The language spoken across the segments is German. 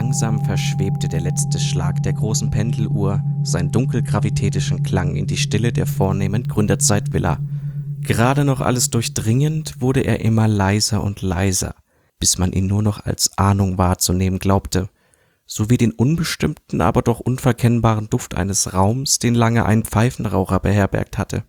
Langsam verschwebte der letzte Schlag der großen Pendeluhr seinen dunkelgravitätischen Klang in die Stille der vornehmen Gründerzeitvilla. Gerade noch alles durchdringend wurde er immer leiser und leiser, bis man ihn nur noch als Ahnung wahrzunehmen glaubte, sowie den unbestimmten, aber doch unverkennbaren Duft eines Raums, den lange ein Pfeifenraucher beherbergt hatte.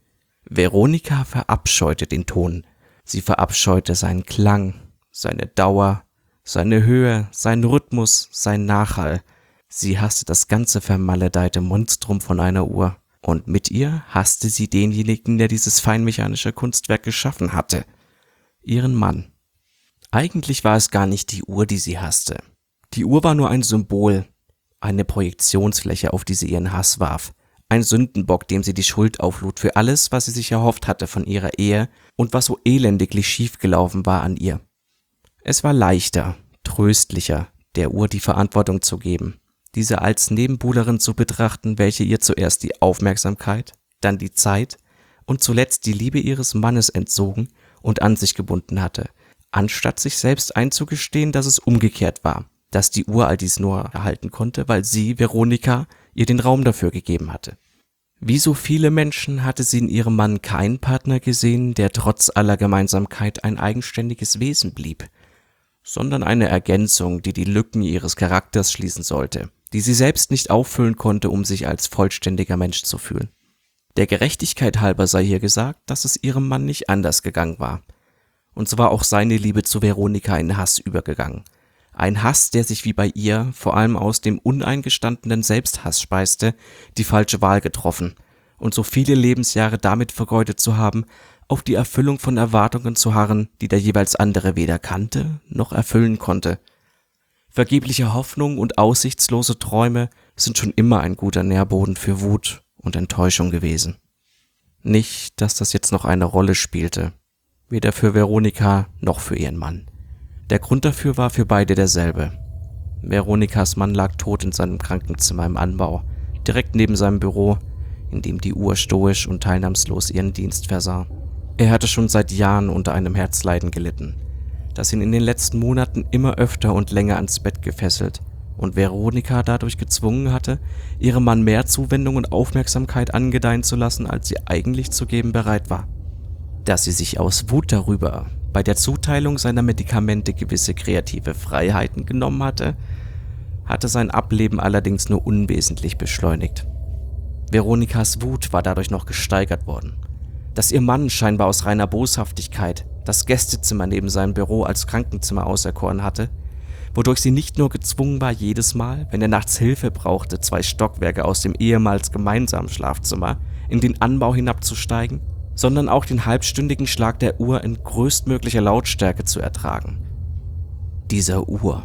Veronika verabscheute den Ton, sie verabscheute seinen Klang, seine Dauer, seine Höhe, seinen Rhythmus, sein Nachhall. Sie hasste das ganze vermaledeite Monstrum von einer Uhr. Und mit ihr hasste sie denjenigen, der dieses feinmechanische Kunstwerk geschaffen hatte. Ihren Mann. Eigentlich war es gar nicht die Uhr, die sie hasste. Die Uhr war nur ein Symbol, eine Projektionsfläche, auf die sie ihren Hass warf. Ein Sündenbock, dem sie die Schuld auflud für alles, was sie sich erhofft hatte von ihrer Ehe und was so elendiglich schiefgelaufen war an ihr. Es war leichter, tröstlicher, der Uhr die Verantwortung zu geben, diese als Nebenbuhlerin zu betrachten, welche ihr zuerst die Aufmerksamkeit, dann die Zeit und zuletzt die Liebe ihres Mannes entzogen und an sich gebunden hatte, anstatt sich selbst einzugestehen, dass es umgekehrt war, dass die Uhr all dies nur erhalten konnte, weil sie, Veronika, ihr den Raum dafür gegeben hatte. Wie so viele Menschen hatte sie in ihrem Mann keinen Partner gesehen, der trotz aller Gemeinsamkeit ein eigenständiges Wesen blieb, sondern eine Ergänzung, die die Lücken ihres Charakters schließen sollte, die sie selbst nicht auffüllen konnte, um sich als vollständiger Mensch zu fühlen. Der Gerechtigkeit halber sei hier gesagt, dass es ihrem Mann nicht anders gegangen war. Und so war auch seine Liebe zu Veronika in Hass übergegangen. Ein Hass, der sich wie bei ihr vor allem aus dem uneingestandenen Selbsthass speiste, die falsche Wahl getroffen und so viele Lebensjahre damit vergeudet zu haben, auf die Erfüllung von Erwartungen zu harren, die der jeweils andere weder kannte noch erfüllen konnte. Vergebliche Hoffnung und aussichtslose Träume sind schon immer ein guter Nährboden für Wut und Enttäuschung gewesen. Nicht, dass das jetzt noch eine Rolle spielte, weder für Veronika noch für ihren Mann. Der Grund dafür war für beide derselbe. Veronikas Mann lag tot in seinem Krankenzimmer im Anbau, direkt neben seinem Büro, in dem die Uhr stoisch und teilnahmslos ihren Dienst versah. Er hatte schon seit Jahren unter einem Herzleiden gelitten, das ihn in den letzten Monaten immer öfter und länger ans Bett gefesselt und Veronika dadurch gezwungen hatte, ihrem Mann mehr Zuwendung und Aufmerksamkeit angedeihen zu lassen, als sie eigentlich zu geben bereit war. Dass sie sich aus Wut darüber bei der Zuteilung seiner Medikamente gewisse kreative Freiheiten genommen hatte sein Ableben allerdings nur unwesentlich beschleunigt. Veronikas Wut war dadurch noch gesteigert worden. Dass ihr Mann scheinbar aus reiner Boshaftigkeit das Gästezimmer neben seinem Büro als Krankenzimmer auserkoren hatte, wodurch sie nicht nur gezwungen war, jedes Mal, wenn er nachts Hilfe brauchte, 2 Stockwerke aus dem ehemals gemeinsamen Schlafzimmer in den Anbau hinabzusteigen, sondern auch den halbstündigen Schlag der Uhr in größtmöglicher Lautstärke zu ertragen. Dieser Uhr,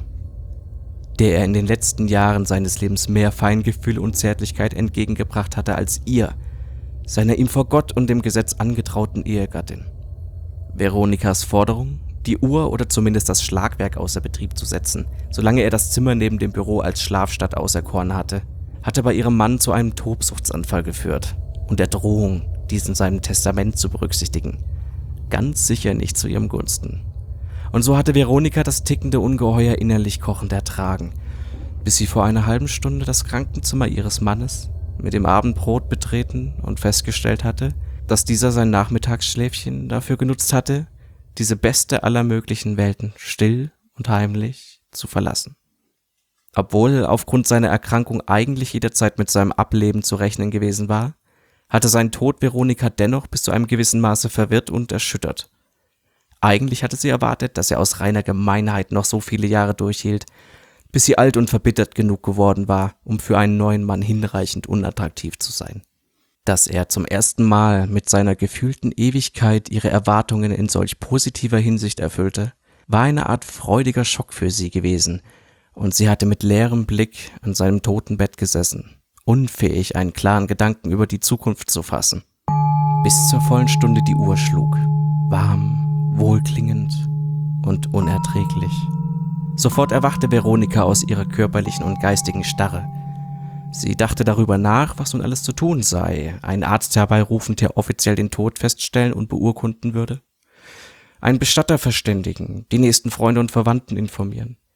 der er in den letzten Jahren seines Lebens mehr Feingefühl und Zärtlichkeit entgegengebracht hatte als ihr, seiner ihm vor Gott und dem Gesetz angetrauten Ehegattin. Veronikas Forderung, die Uhr oder zumindest das Schlagwerk außer Betrieb zu setzen, solange er das Zimmer neben dem Büro als Schlafstatt auserkoren hatte bei ihrem Mann zu einem Tobsuchtsanfall geführt und der Drohung, dies in seinem Testament zu berücksichtigen. Ganz sicher nicht zu ihrem Gunsten. Und so hatte Veronika das tickende Ungeheuer innerlich kochend ertragen, bis sie vor einer halben Stunde das Krankenzimmer ihres Mannes mit dem Abendbrot betreten und festgestellt hatte, dass dieser sein Nachmittagsschläfchen dafür genutzt hatte, diese beste aller möglichen Welten still und heimlich zu verlassen. Obwohl aufgrund seiner Erkrankung eigentlich jederzeit mit seinem Ableben zu rechnen gewesen war, hatte sein Tod Veronika dennoch bis zu einem gewissen Maße verwirrt und erschüttert. Eigentlich hatte sie erwartet, dass er aus reiner Gemeinheit noch so viele Jahre durchhielt, bis sie alt und verbittert genug geworden war, um für einen neuen Mann hinreichend unattraktiv zu sein. Dass er zum ersten Mal mit seiner gefühlten Ewigkeit ihre Erwartungen in solch positiver Hinsicht erfüllte, war eine Art freudiger Schock für sie gewesen, und sie hatte mit leerem Blick an seinem Totenbett gesessen, unfähig, einen klaren Gedanken über die Zukunft zu fassen. Bis zur vollen Stunde die Uhr schlug, warm, wohlklingend und unerträglich. Sofort erwachte Veronika aus ihrer körperlichen und geistigen Starre. Sie dachte darüber nach, was nun alles zu tun sei, einen Arzt herbeirufen, der offiziell den Tod feststellen und beurkunden würde, einen Bestatter verständigen, die nächsten Freunde und Verwandten informieren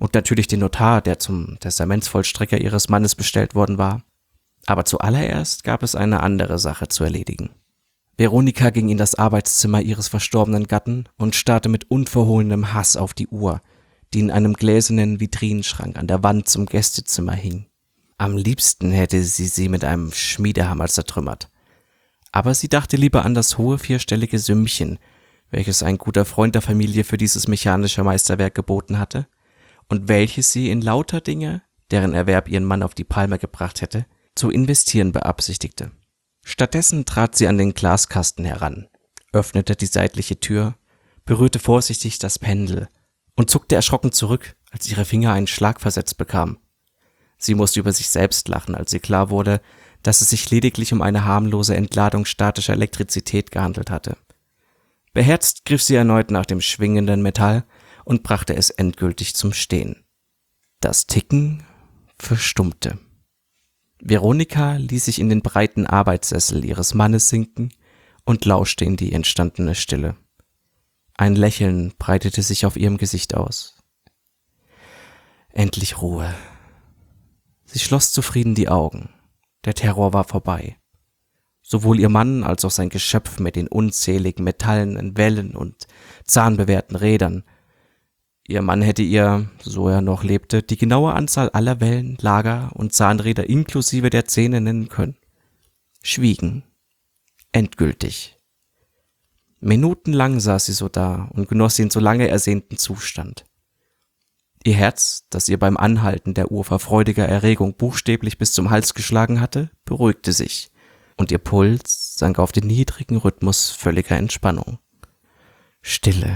Und natürlich den Notar, der zum Testamentsvollstrecker ihres Mannes bestellt worden war. Aber zuallererst gab es eine andere Sache zu erledigen. Veronika ging in das Arbeitszimmer ihres verstorbenen Gatten und starrte mit unverhohlenem Hass auf die Uhr, die in einem gläsernen Vitrinenschrank an der Wand zum Gästezimmer hing. Am liebsten hätte sie mit einem Schmiedehammer zertrümmert. Aber sie dachte lieber an das hohe 4-stellige Sümmchen, welches ein guter Freund der Familie für dieses mechanische Meisterwerk geboten hatte und welches sie in lauter Dinge, deren Erwerb ihren Mann auf die Palme gebracht hätte, zu investieren beabsichtigte. Stattdessen trat sie an den Glaskasten heran, öffnete die seitliche Tür, berührte vorsichtig das Pendel und zuckte erschrocken zurück, als ihre Finger einen Schlag versetzt bekamen. Sie musste über sich selbst lachen, als ihr klar wurde, dass es sich lediglich um eine harmlose Entladung statischer Elektrizität gehandelt hatte. Beherzt griff sie erneut nach dem schwingenden Metall und brachte es endgültig zum Stehen. Das Ticken verstummte. Veronika ließ sich in den breiten Arbeitssessel ihres Mannes sinken und lauschte in die entstandene Stille. Ein Lächeln breitete sich auf ihrem Gesicht aus. Endlich Ruhe. Sie schloss zufrieden die Augen. Der Terror war vorbei. Sowohl ihr Mann als auch sein Geschöpf mit den unzähligen metallenen Wellen und zahnbewehrten Rädern. Ihr Mann hätte ihr, so er noch lebte, die genaue Anzahl aller Wellen, Lager und Zahnräder inklusive der Zähne nennen können. Schwiegen. Endgültig. Minutenlang saß sie so da und genoss den so lange ersehnten Zustand. Ihr Herz, das ihr beim Anhalten der Uhr vor freudiger Erregung buchstäblich bis zum Hals geschlagen hatte, beruhigte sich, und ihr Puls sank auf den niedrigen Rhythmus völliger Entspannung. Stille.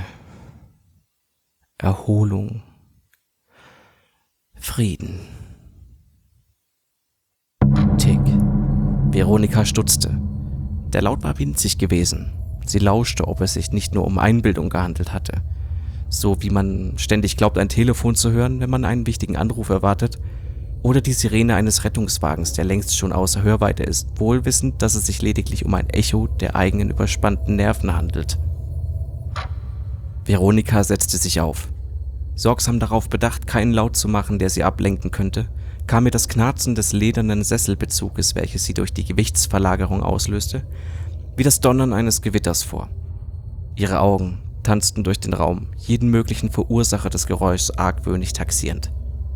Erholung. Frieden. Tick. Veronika stutzte. Der Laut war winzig gewesen. Sie lauschte, ob es sich nicht nur um Einbildung gehandelt hatte. So wie man ständig glaubt, ein Telefon zu hören, wenn man einen wichtigen Anruf erwartet, oder die Sirene eines Rettungswagens, der längst schon außer Hörweite ist, wohl wissend, dass es sich lediglich um ein Echo der eigenen überspannten Nerven handelt. Veronika setzte sich auf. Sorgsam darauf bedacht, keinen Laut zu machen, der sie ablenken könnte, kam ihr das Knarzen des ledernen Sesselbezuges, welches sie durch die Gewichtsverlagerung auslöste, wie das Donnern eines Gewitters vor. Ihre Augen tanzten durch den Raum, jeden möglichen Verursacher des Geräuschs argwöhnig taxierend.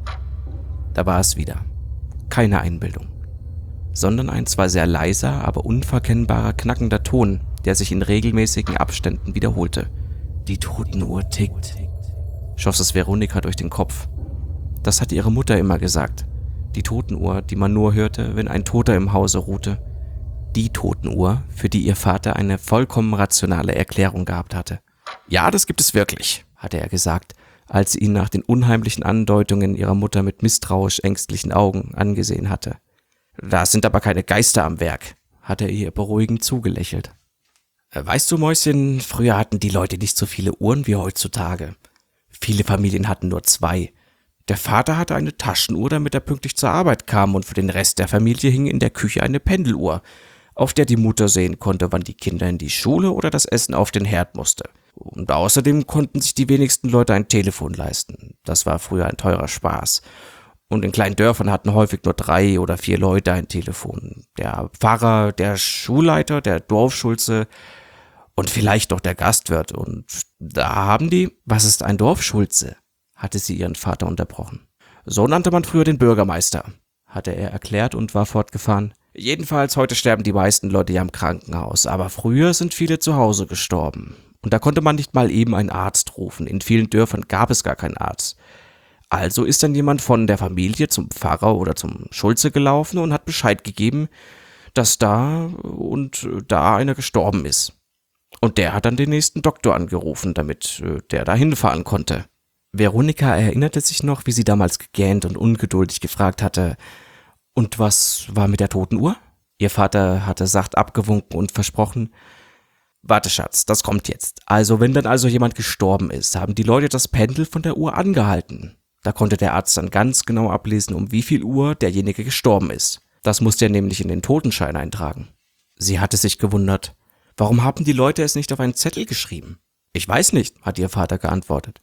Da war es wieder. Keine Einbildung, sondern ein zwar sehr leiser, aber unverkennbarer knackender Ton, der sich in regelmäßigen Abständen wiederholte. Die Totenuhr tickt, schoss es Veronika durch den Kopf. Das hatte ihre Mutter immer gesagt. Die Totenuhr, die man nur hörte, wenn ein Toter im Hause ruhte. Die Totenuhr, für die ihr Vater eine vollkommen rationale Erklärung gehabt hatte. Ja, das gibt es wirklich, hatte er gesagt, als sie ihn nach den unheimlichen Andeutungen ihrer Mutter mit misstrauisch ängstlichen Augen angesehen hatte. Da sind aber keine Geister am Werk, hatte er ihr beruhigend zugelächelt. Weißt du, Mäuschen, früher hatten die Leute nicht so viele Uhren wie heutzutage. Viele Familien hatten nur 2. Der Vater hatte eine Taschenuhr, damit er pünktlich zur Arbeit kam, und für den Rest der Familie hing in der Küche eine Pendeluhr, auf der die Mutter sehen konnte, wann die Kinder in die Schule oder das Essen auf den Herd musste. Und außerdem konnten sich die wenigsten Leute ein Telefon leisten. Das war früher ein teurer Spaß. Und in kleinen Dörfern hatten häufig nur 3 oder 4 Leute ein Telefon. Der Pfarrer, der Schulleiter, der Dorfschulze und vielleicht noch der Gastwirt. Und da haben die... Was ist ein Dorfschulze? Hatte sie ihren Vater unterbrochen. So nannte man früher den Bürgermeister, hatte er erklärt und war fortgefahren. Jedenfalls, heute sterben die meisten Leute ja im Krankenhaus, aber früher sind viele zu Hause gestorben. Und da konnte man nicht mal eben einen Arzt rufen. In vielen Dörfern gab es gar keinen Arzt. Also ist dann jemand von der Familie zum Pfarrer oder zum Schulze gelaufen und hat Bescheid gegeben, dass da und da einer gestorben ist. Und der hat dann den nächsten Doktor angerufen, damit der da hinfahren konnte. Veronika erinnerte sich noch, wie sie damals gegähnt und ungeduldig gefragt hatte, und was war mit der Totenuhr? Ihr Vater hatte sacht abgewunken und versprochen, warte Schatz, das kommt jetzt. Also wenn dann jemand gestorben ist, haben die Leute das Pendel von der Uhr angehalten. Da konnte der Arzt dann ganz genau ablesen, um wie viel Uhr derjenige gestorben ist. Das musste er nämlich in den Totenschein eintragen. Sie hatte sich gewundert, warum haben die Leute es nicht auf einen Zettel geschrieben? Ich weiß nicht, hat ihr Vater geantwortet.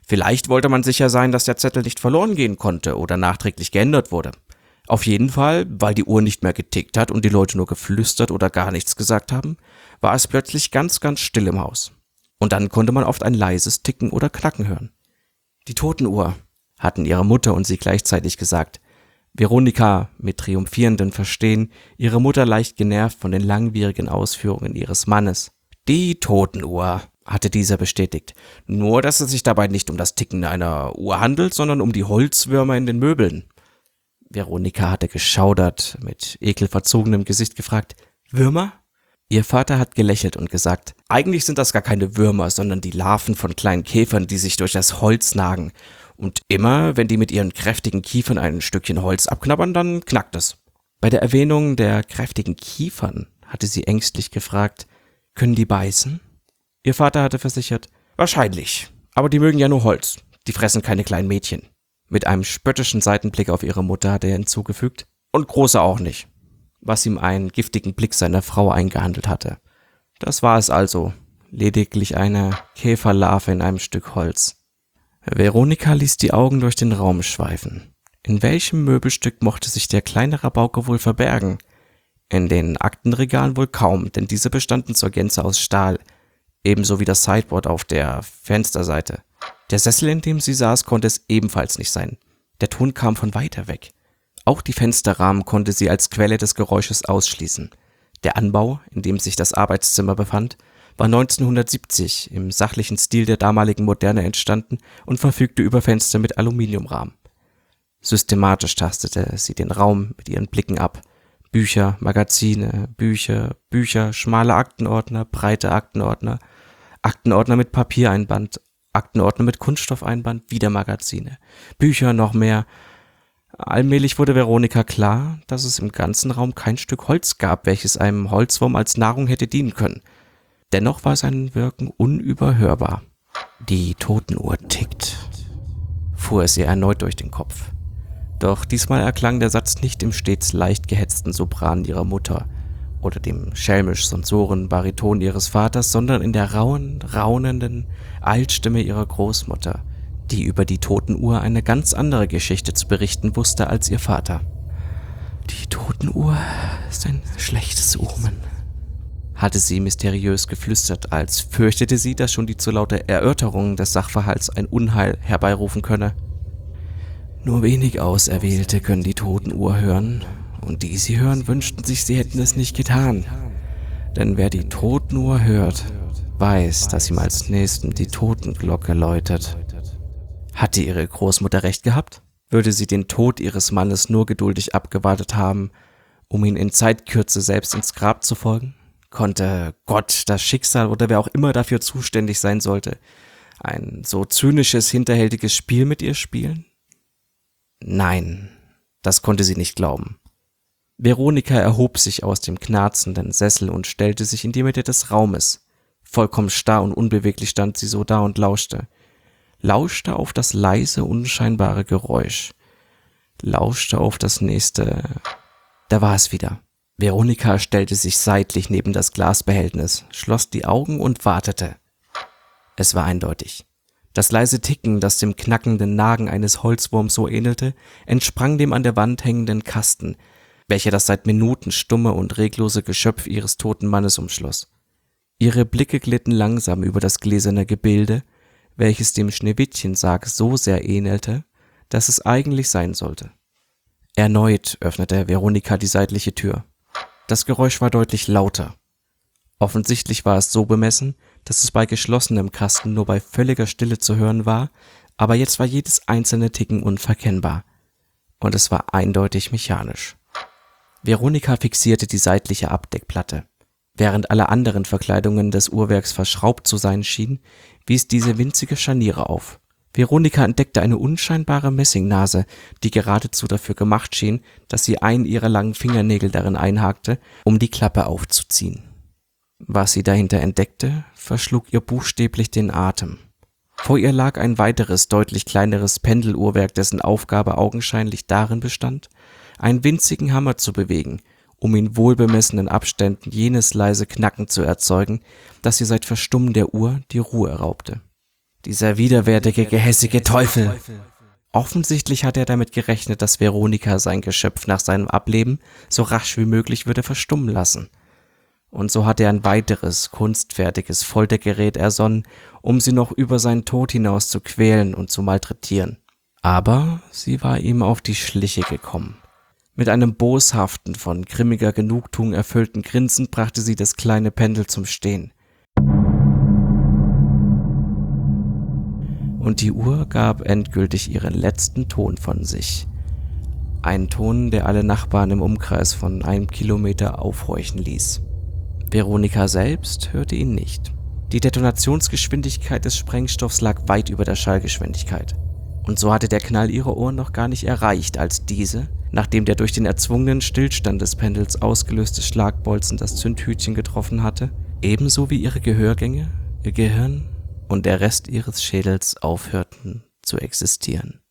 Vielleicht wollte man sicher sein, dass der Zettel nicht verloren gehen konnte oder nachträglich geändert wurde. Auf jeden Fall, weil die Uhr nicht mehr getickt hat und die Leute nur geflüstert oder gar nichts gesagt haben, war es plötzlich ganz, ganz still im Haus. Und dann konnte man oft ein leises Ticken oder Knacken hören. Die Totenuhr, hatten ihre Mutter und sie gleichzeitig gesagt. Veronika mit triumphierendem Verstehen, ihre Mutter leicht genervt von den langwierigen Ausführungen ihres Mannes. Die Totenuhr, hatte dieser bestätigt. Nur, dass es sich dabei nicht um das Ticken einer Uhr handelt, sondern um die Holzwürmer in den Möbeln. Veronika hatte geschaudert, mit ekelverzogenem Gesicht gefragt, Würmer? Ihr Vater hat gelächelt und gesagt, eigentlich sind das gar keine Würmer, sondern die Larven von kleinen Käfern, die sich durch das Holz nagen. Und immer, wenn die mit ihren kräftigen Kiefern ein Stückchen Holz abknabbern, dann knackt es. Bei der Erwähnung der kräftigen Kiefern hatte sie ängstlich gefragt, können die beißen? Ihr Vater hatte versichert, wahrscheinlich, aber die mögen ja nur Holz, die fressen keine kleinen Mädchen. Mit einem spöttischen Seitenblick auf ihre Mutter hatte er hinzugefügt, und große auch nicht, was ihm einen giftigen Blick seiner Frau eingehandelt hatte. Das war es also, lediglich eine Käferlarve in einem Stück Holz. Veronika ließ die Augen durch den Raum schweifen. In welchem Möbelstück mochte sich der kleine Rabauke wohl verbergen? In den Aktenregalen wohl kaum, denn diese bestanden zur Gänze aus Stahl, ebenso wie das Sideboard auf der Fensterseite. Der Sessel, in dem sie saß, konnte es ebenfalls nicht sein. Der Ton kam von weiter weg. Auch die Fensterrahmen konnte sie als Quelle des Geräusches ausschließen. Der Anbau, in dem sich das Arbeitszimmer befand, war 1970 im sachlichen Stil der damaligen Moderne entstanden und verfügte über Fenster mit Aluminiumrahmen. Systematisch tastete sie den Raum mit ihren Blicken ab. Bücher, Magazine, Bücher, schmale Aktenordner, breite Aktenordner, Aktenordner mit Papiereinband, Aktenordner mit Kunststoffeinband, wieder Magazine, Bücher, noch mehr. Allmählich wurde Veronika klar, dass es im ganzen Raum kein Stück Holz gab, welches einem Holzwurm als Nahrung hätte dienen können. Dennoch war sein Wirken unüberhörbar. Die Totenuhr tickt, fuhr es ihr erneut durch den Kopf. Doch diesmal erklang der Satz nicht im stets leicht gehetzten Sopran ihrer Mutter oder dem schelmisch-sonsoren Bariton ihres Vaters, sondern in der rauen, raunenden Altstimme ihrer Großmutter, die über die Totenuhr eine ganz andere Geschichte zu berichten wusste als ihr Vater. Die Totenuhr ist ein schlechtes Omen, hatte sie mysteriös geflüstert, als fürchtete sie, dass schon die zu laute Erörterung des Sachverhalts ein Unheil herbeirufen könne. Nur wenig Auserwählte können die Totenuhr hören, und die sie hören, wünschten sich, sie hätten es nicht getan. Denn wer die Totenuhr hört, weiß, dass ihm als Nächstem die Totenglocke läutet. Hatte ihre Großmutter recht gehabt? Würde sie den Tod ihres Mannes nur geduldig abgewartet haben, um ihn in Zeitkürze selbst ins Grab zu folgen? Konnte Gott, das Schicksal oder wer auch immer dafür zuständig sein sollte, ein so zynisches, hinterhältiges Spiel mit ihr spielen? Nein, das konnte sie nicht glauben. Veronika erhob sich aus dem knarzenden Sessel und stellte sich in die Mitte des Raumes. Vollkommen starr und unbeweglich stand sie so da und lauschte. Lauschte auf das leise, unscheinbare Geräusch. Lauschte auf das nächste. Da war es wieder. Veronika stellte sich seitlich neben das Glasbehältnis, schloss die Augen und wartete. Es war eindeutig. Das leise Ticken, das dem knackenden Nagen eines Holzwurms so ähnelte, entsprang dem an der Wand hängenden Kasten, welcher das seit Minuten stumme und reglose Geschöpf ihres toten Mannes umschloss. Ihre Blicke glitten langsam über das gläserne Gebilde, welches dem Schneewittchensarg so sehr ähnelte, dass es eigentlich sein sollte. Erneut öffnete Veronika die seitliche Tür. Das Geräusch war deutlich lauter. Offensichtlich war es so bemessen, dass es bei geschlossenem Kasten nur bei völliger Stille zu hören war, aber jetzt war jedes einzelne Ticken unverkennbar. Und es war eindeutig mechanisch. Veronika fixierte die seitliche Abdeckplatte. Während alle anderen Verkleidungen des Uhrwerks verschraubt zu sein schienen, wies diese winzige Scharniere auf. Veronika entdeckte eine unscheinbare Messingnase, die geradezu dafür gemacht schien, dass sie einen ihrer langen Fingernägel darin einhakte, um die Klappe aufzuziehen. Was sie dahinter entdeckte, verschlug ihr buchstäblich den Atem. Vor ihr lag ein weiteres, deutlich kleineres Pendeluhrwerk, dessen Aufgabe augenscheinlich darin bestand, einen winzigen Hammer zu bewegen, um in wohlbemessenen Abständen jenes leise Knacken zu erzeugen, das ihr seit Verstummen der Uhr die Ruhe raubte. Dieser widerwärtige, gehässige Teufel! Offensichtlich hatte er damit gerechnet, dass Veronika sein Geschöpf nach seinem Ableben so rasch wie möglich würde verstummen lassen. Und so hatte er ein weiteres, kunstfertiges Foltergerät ersonnen, um sie noch über seinen Tod hinaus zu quälen und zu malträtieren. Aber sie war ihm auf die Schliche gekommen. Mit einem boshaften, von grimmiger Genugtuung erfüllten Grinsen brachte sie das kleine Pendel zum Stehen. Und die Uhr gab endgültig ihren letzten Ton von sich. Einen Ton, der alle Nachbarn im Umkreis von 1 Kilometer aufhorchen ließ. Veronika selbst hörte ihn nicht. Die Detonationsgeschwindigkeit des Sprengstoffs lag weit über der Schallgeschwindigkeit. Und so hatte der Knall ihre Ohren noch gar nicht erreicht, als diese, nachdem der durch den erzwungenen Stillstand des Pendels ausgelöste Schlagbolzen das Zündhütchen getroffen hatte, ebenso wie ihre Gehörgänge, ihr Gehirn und der Rest ihres Schädels aufhörten zu existieren.